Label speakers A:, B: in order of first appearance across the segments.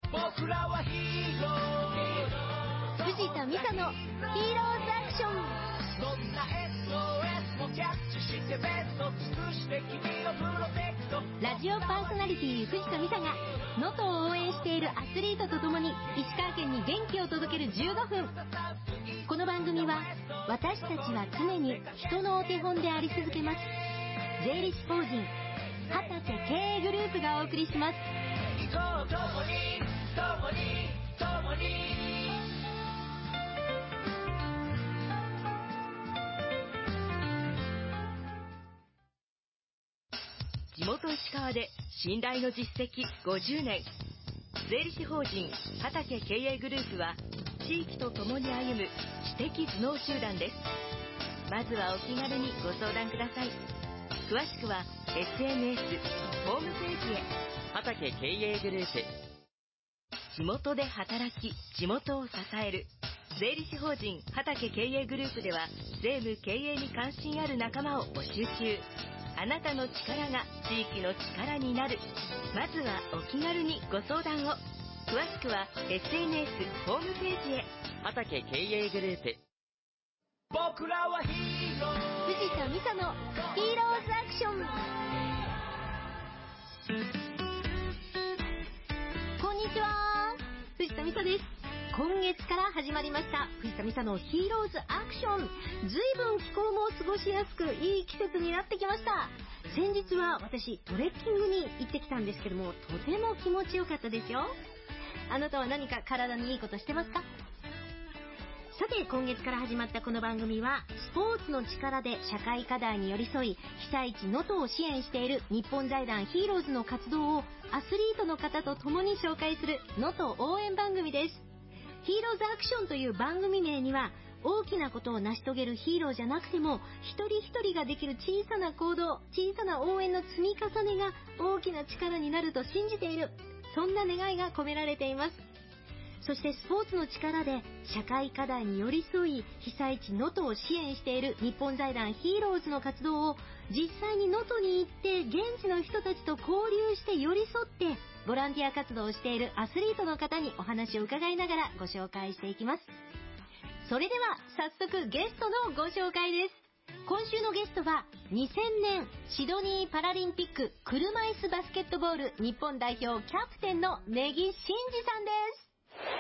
A: 僕らはヒーロー。
B: 藤田美沙のヒーローズアクション。
A: どんな SOS もキャッチしてベスト尽くして君をプロテクト。
B: ラジオパーソナリティ藤田美沙が能登を応援しているアスリートとともに石川県に元気を届ける15分。この番組は私たちは常に人のお手本であり続けます。税理士法人畑経営グループがお送りします。
A: 行こう共に共に共に。
C: 地元石川で信頼の実績50年。税理士法人畑経営グループは地域とともに歩む知的頭脳集団です。まずはお気軽にご相談ください。詳しくは SNS ホームページへ。畑経営グループ。地元で働き地元を支える税理士法人畑経営グループでは、税務経営に関心ある仲間を募集中。あなたの力が地域の力になる。まずはお気軽にご相談を。詳しくは SNS ホームページへ。畑経営グループ。
A: 僕らはヒーロー。
B: 藤田美沙のヒーローズアクション。こんにちは、藤田美沙です。今月から始まりました藤田美沙のヒーローズアクション。随分気候も過ごしやすくいい季節になってきました。先日は私トレッキングに行ってきたんですけども、とても気持ちよかったですよ。あなたは何か体にいいことしてますか？さて、今月から始まったこの番組はスポーツの力で社会課題に寄り添い、被災地能登を支援している日本財団ヒーローズの活動をアスリートの方と共に紹介する能登応援番組です。ヒーローズアクションという番組名には、大きなことを成し遂げるヒーローじゃなくても、一人一人ができる小さな行動、小さな応援の積み重ねが大きな力になると信じている、そんな願いが込められています。そしてスポーツの力で社会課題に寄り添い、被災地能登を支援している日本財団ヒーローズの活動を実際に能登に行って現地の人たちと交流して寄り添ってボランティア活動をしているアスリートの方にお話を伺いながらご紹介していきます。それでは早速ゲストのご紹介です。今週のゲストは2000年シドニーパラリンピック車椅子バスケットボール日本代表キャプテンの根木慎志さんです。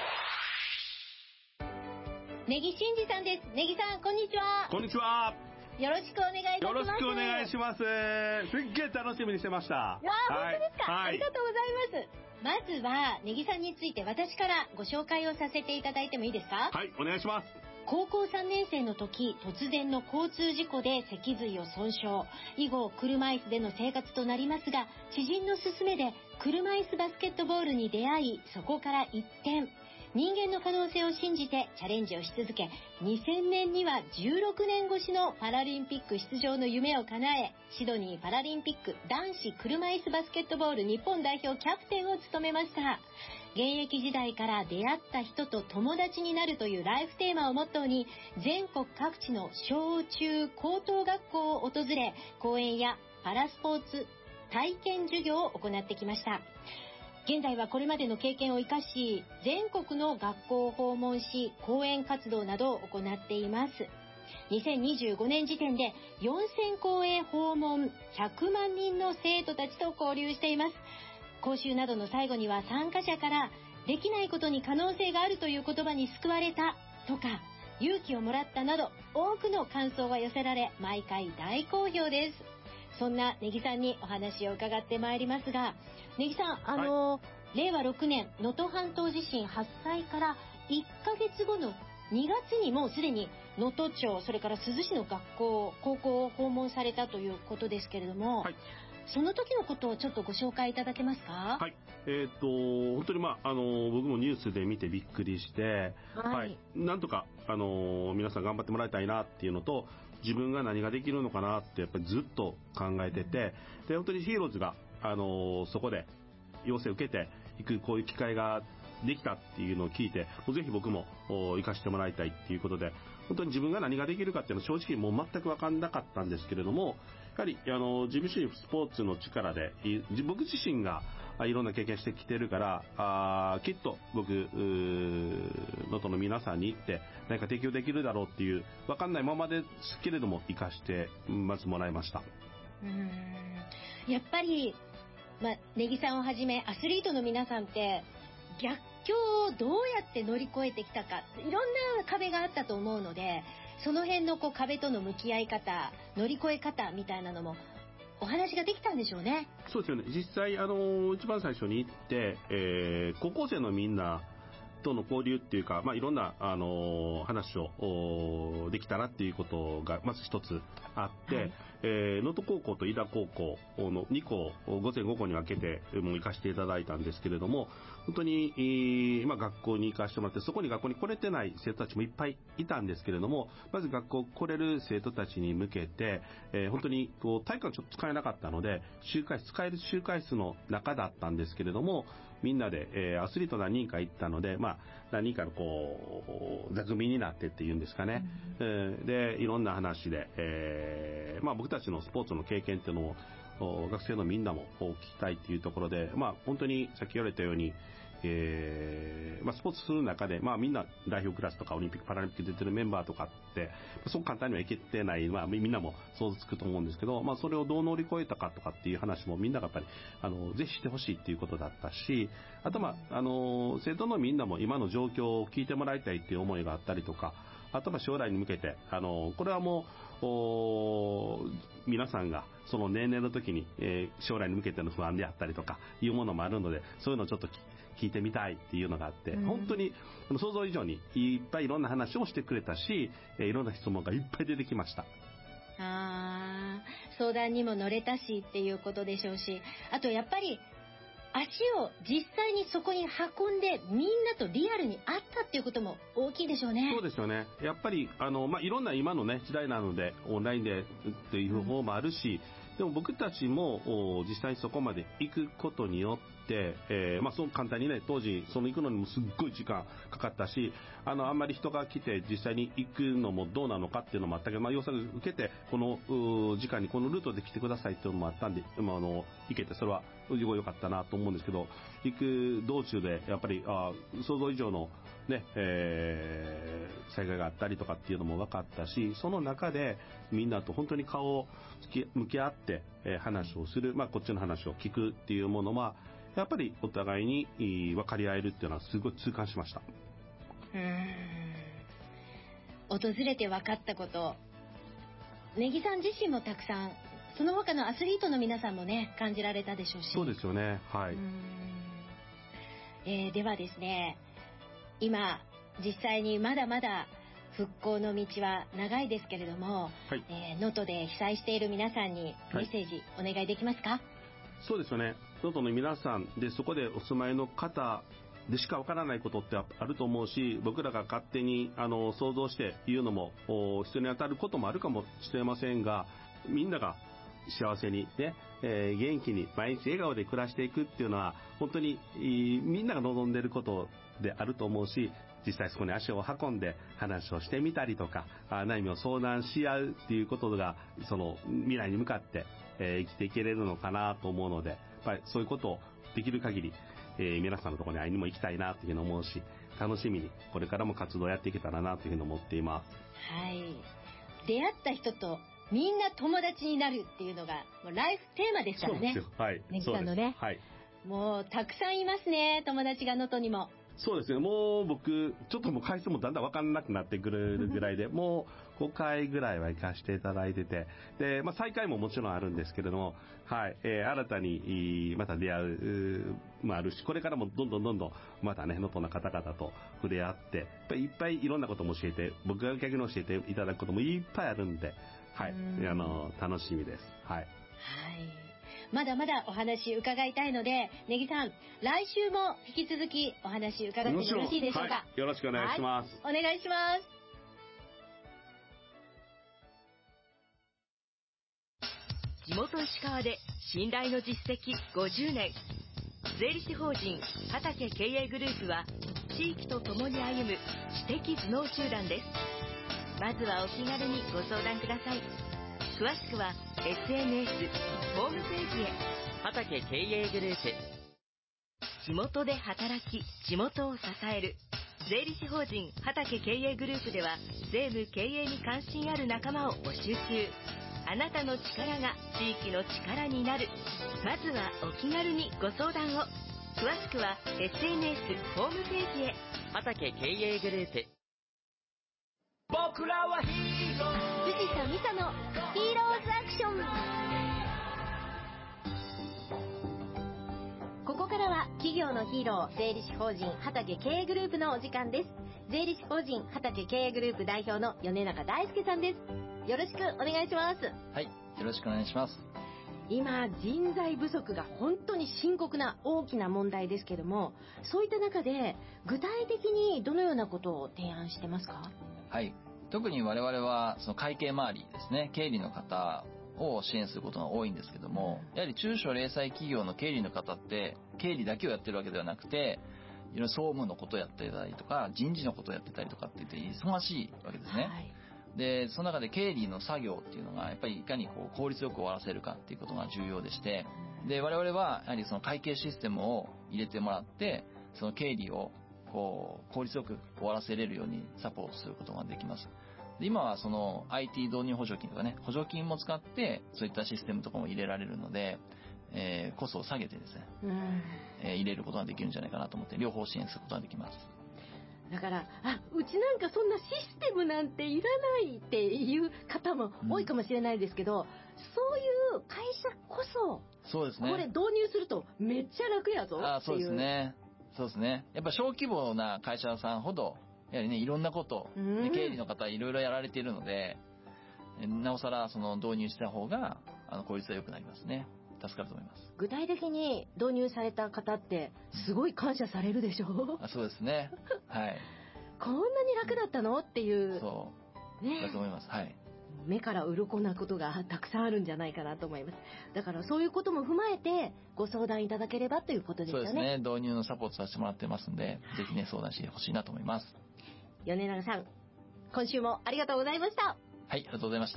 B: 根木慎志さんです。根木さん、こんにちは。
D: こんにちは。
B: よろしくお願いいたします。
D: よろしくお願いします。すっげえ楽しみにしてました。
B: 本当ですか、ありがとうございます。まずは根木さんについて私からご紹介をさせていただいてもいいですか？
D: はい、お願いします。
B: 高校3年生の時、突然の交通事故で脊髄を損傷。以後車椅子での生活となりますが、知人の勧めで車椅子バスケットボールに出会い、そこから一転、人間の可能性を信じてチャレンジをし続け、2000年には16年越しのパラリンピック出場の夢を叶え、シドニーパラリンピック男子車椅子バスケットボール日本代表キャプテンを務めました。現役時代から出会った人と友達になるというライフテーマをモットーに、全国各地の小中高等学校を訪れ、講演やパラスポーツ体験授業を行ってきました。現在はこれまでの経験を生かし、全国の学校を訪問し、講演活動などを行っています。2025年時点で4000校へ訪問、100万人の生徒たちと交流しています。講習などの最後には参加者から、できないことに可能性があるという言葉に救われたとか、勇気をもらったなど、多くの感想が寄せられ、毎回大好評です。そんな根木さんにお話を伺ってまいりますが、根木さん、令和6年能登半島地震発災から1ヶ月後の2月にもうすでに能登町、それから珠洲市の学校、高校を訪問されたということですけれども、はい、その時のことをちょっとご紹介いただけますか？
D: はい、本当に僕もニュースで見てびっくりして、はい、なんとか皆さん頑張ってもらいたいなっていうのと、自分が何ができるのかなってやっぱりずっと考えてて、で本当にヒーローズがそこで要請を受けていく、こういう機会ができたっていうのを聞いて、ぜひ僕も活かしてもらいたいっていうことで、本当に自分が何ができるかっていうのは正直もう全く分かんなかったんですけれども、やはり自分自身スポーツの力で僕自身がいろんな経験してきてるから、きっと僕能登の皆さんに行って何か提供できるだろうっていう分かんないままですけれども生かしてまずもらいました。
B: やっぱり、ネギさんをはじめアスリートの皆さんって逆境をどうやって乗り越えてきたか、いろんな壁があったと思うので、その辺の壁との向き合い方、乗り越え方みたいなのもお話ができたんでしょうね。
D: そうですよね。実際一番最初に行って、高校生のみんなとの交流っていうか、いろんな話をできたらっていうことがまず一つあって、はい、能登高校と飯田高校の2校午前午後に分けても行かせていただいたんですけれども、本当に、学校に行かせてもらって、そこに学校に来れてない生徒たちもいっぱいいたんですけれども、まず学校来れる生徒たちに向けて、本当に体育館ちょっと使えなかったので使える集会室の中だったんですけれども、みんなで、アスリート何人か行ったので、何人かの座組になってっていうんですかね、でいろんな話で、僕たちのスポーツの経験っていうのを学生のみんなも聞きたいっていうところで、本当にさっき言われたように、スポーツする中で、みんな代表クラスとかオリンピックパラリンピック出てるメンバーとかってそう簡単にはいけてない、みんなも想像つくと思うんですけど、それをどう乗り越えたかとかっていう話もみんながやっぱりぜひしてほしいっていうことだったし、あと生徒のみんなも今の状況を聞いてもらいたいっていう思いがあったりとか、あと将来に向けてこれはもう皆さんがその年齢の時に、将来に向けての不安であったりとかいうものもあるので、そういうのをちょっと聞いてみたいっていうのがあって、本当に想像以上にいっぱいいろんな話をしてくれたし、いろんな質問がいっぱい出てきました。
B: 相談にも乗れたしっていうことでしょうし、あとやっぱり足を実際にそこに運んでみんなとリアルに会ったっていうことも大きいでしょうね。
D: そうですよね。やっぱりいろんな今のね時代なのでオンラインでっていう方もあるし、でも僕たちも実際にそこまで行くことによって、そう簡単にね、当時その行くのにもすっごい時間かかったし、あんまり人が来て実際に行くのもどうなのかっていうのもあったけど、要請受けてこの時間にこのルートで来てくださいっていうのもあったんで、行けてそれは良かったなと思うんですけど、行く道中でやっぱり想像以上のね、災害があったりとかっていうのも分かったし、その中でみんなと本当に顔を向き合って、話をする、こっちの話を聞くっていうものはやっぱりお互いに分かり合えるっていうのはすごい痛感しました。
B: 訪れて分かったこと、ネギさん自身もたくさん、その他のアスリートの皆さんもね感じられたでしょうし。
D: そうですよね。はい。
B: ではですね、今実際にまだまだ復興の道は長いですけれども、能登で被災している皆さんにメッセージお願いできますか？
D: そうですよね。能登の皆さんで、そこでお住まいの方でしかわからないことってあると思うし、僕らが勝手に想像して言うのも人に当たることもあるかもしれませんが、みんなが幸せにね、元気に毎日笑顔で暮らしていくっていうのは本当にみんなが望んでいることであると思うし、実際そこに足を運んで話をしてみたりとか悩みを相談し合うっていうことがその未来に向かって、生きていけれるのかなと思うので、やっぱりそういうことをできる限り、皆さんのところに会いにも行きたいなというふうに思うし、楽しみにこれからも活動をやっていけたらなというふうに思っています。
B: はい、出会った人とみんな友達になるっていうのがもうライフテーマですからね。
D: そうですよ。はい。
B: ネギさんのね。
D: はい。
B: もうたくさんいますね、友達が能登にも。
D: そうですね。もう僕ちょっともう回数もだんだん分かんなくなってくるぐらいでもう5回ぐらいは行かせていただいてて、で、再会ももちろんあるんですけれども、はい、新たにまた出会うもあるし、これからもどんどんまたね能登の方々と触れ合っていっぱいいろんなことも教えて、僕が逆に教えていただくこともいっぱいあるんで、はい、楽しみです。はい。はい。
B: まだまだお話伺いたいので、ネギさん、来週も引き続きお話伺ってよろしいでしょうか？
D: はい、よろしくお願いします。
B: はい、お願いします。
C: 地元石川で信頼の実績50年。税理士法人畑経営グループは地域とともに歩む知的頭脳集団です。まずはお気軽にご相談ください。詳しくは SNS、ホームページへ。
E: 畑経営グループ
C: 地元で働き地元を支える税理士法人畑経営グループでは、税務経営に関心ある仲間を募集中。あなたの力が地域の力になる。まずはお気軽にご相談を。詳しくは SNS ホームページへ。
E: 畑経営グループ。
A: 僕らはヒーロー。
B: 藤田美沙のヒーローズアクション。ここからは企業のヒーロー、税理士法人畑経営グループのお時間です。税理士法人畑経営グループ代表の米中大輔さんです。よろしくお願いします。
F: はい、よろしくお願いします。
B: 今、人材不足が本当に深刻な大きな問題ですけども、そういった中で具体的にどのようなことを提案してますか？
F: はい、特に我々はその会計周りですね、経理の方を支援することが多いんですけども、やはり中小零細企業の経理の方って経理だけをやってるわけではなくて、いろいろ総務のことをやってたりとか人事のことをやってたりとかって言って忙しいわけですね。はい、でその中で経理の作業っていうのがやっぱりいかにこう効率よく終わらせるかっていうことが重要でして、で我々はやはりその会計システムを入れてもらって、その経理をこう効率よく終わらせれるようにサポートすることができます。で今はその IT 導入補助金とかね、補助金も使ってそういったシステムとかも入れられるので、コストを下げてですね、入れることができるんじゃないかなと思って、両方支援することができます。
B: だから、うちなんかそんなシステムなんていらないっていう方も多いかもしれないですけど、そういう会社こそ、
F: そうですね、
B: これ導入するとめっちゃ楽やぞっていう。
F: そうですね。そうですね。やっぱ小規模な会社さんほど、やはりね、いろんなこと、で経理の方いろいろやられているので、なおさらその導入した方が効率は良くなりますね。助かると思います。
B: 具体的に導入された方ってすごい感謝されるでしょ？
F: そうですね。はい。
B: こんなに楽だったのっていう。
F: そう。ね。だと思います。はい。
B: 目から鱗なことがたくさんあるんじゃないかなと思います。だからそういうことも踏まえてご相談いただければということですよね。
F: そうですね。導入のサポートさせてもらってますんで、ぜひね相談してほしいなと思います。
B: 米長さん、今週もありがとうございました。
F: はい、ありがとうございました。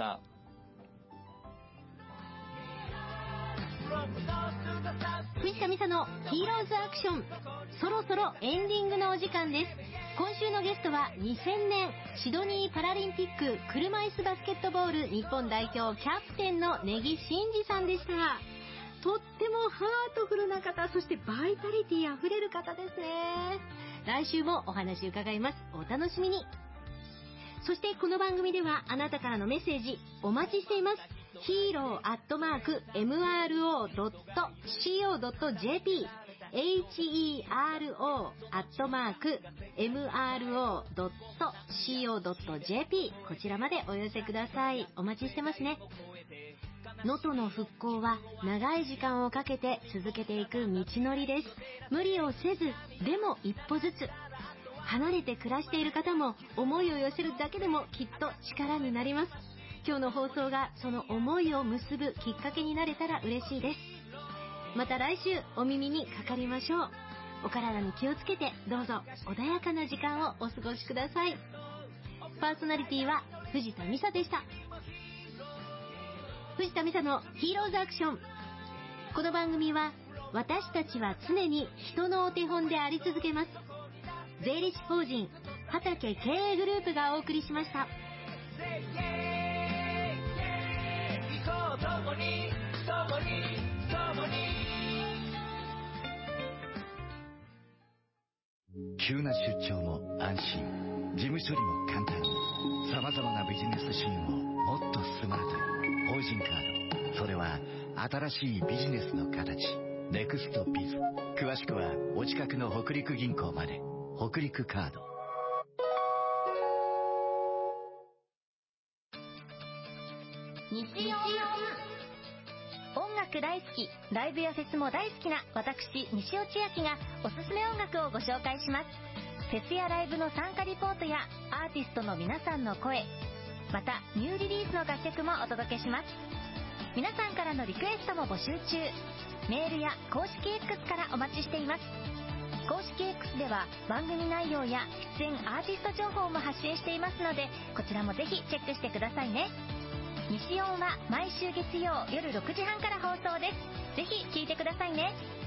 B: 藤田美沙のヒーローズアクション、そろそろエンディングのお時間です。今週のゲストは2000年シドニーパラリンピック車椅子バスケットボール日本代表キャプテンの根木慎二さんでした。とってもハートフルな方、そしてバイタリティあふれる方ですね。来週もお話伺います。お楽しみに。そしてこの番組ではあなたからのメッセージお待ちしています。hero@mro.co.jp hero@mro.co.jp こちらまでお寄せください。お待ちしてますね。能登の復興は長い時間をかけて続けていく道のりです。無理をせず、でも一歩ずつ。離れて暮らしている方も思いを寄せるだけでもきっと力になります。今日の放送がその思いを結ぶきっかけになれたら嬉しいです。また来週お耳にかかりましょう。お体に気をつけてどうぞ穏やかな時間をお過ごしください。パーソナリティは藤田美沙でした。藤田美沙のヒーローズアクション。この番組は私たちは常に人のお手本であり続けます。税理士法人畑経営グループがお送りしました。
G: 急な出張も安心、事務処理も簡単に、さまざまなビジネスシーンをもっとスマートに。法人カード、それは新しいビジネスの形。ネクストビズ。詳しくはお近くの北陸銀行まで。北陸カード。
H: 日曜音楽大好き、ライブやフェスも大好きな私西尾千秋がおすすめ音楽をご紹介します。フェスやライブの参加リポートやアーティストの皆さんの声、またニューリリースの楽曲もお届けします。皆さんからのリクエストも募集中。メールや公式 X からお待ちしています。公式 X では番組内容や出演アーティスト情報も発信していますので、こちらもぜひチェックしてくださいね。西音は毎週月曜夜6時半から放送です。ぜひ聞いてくださいね。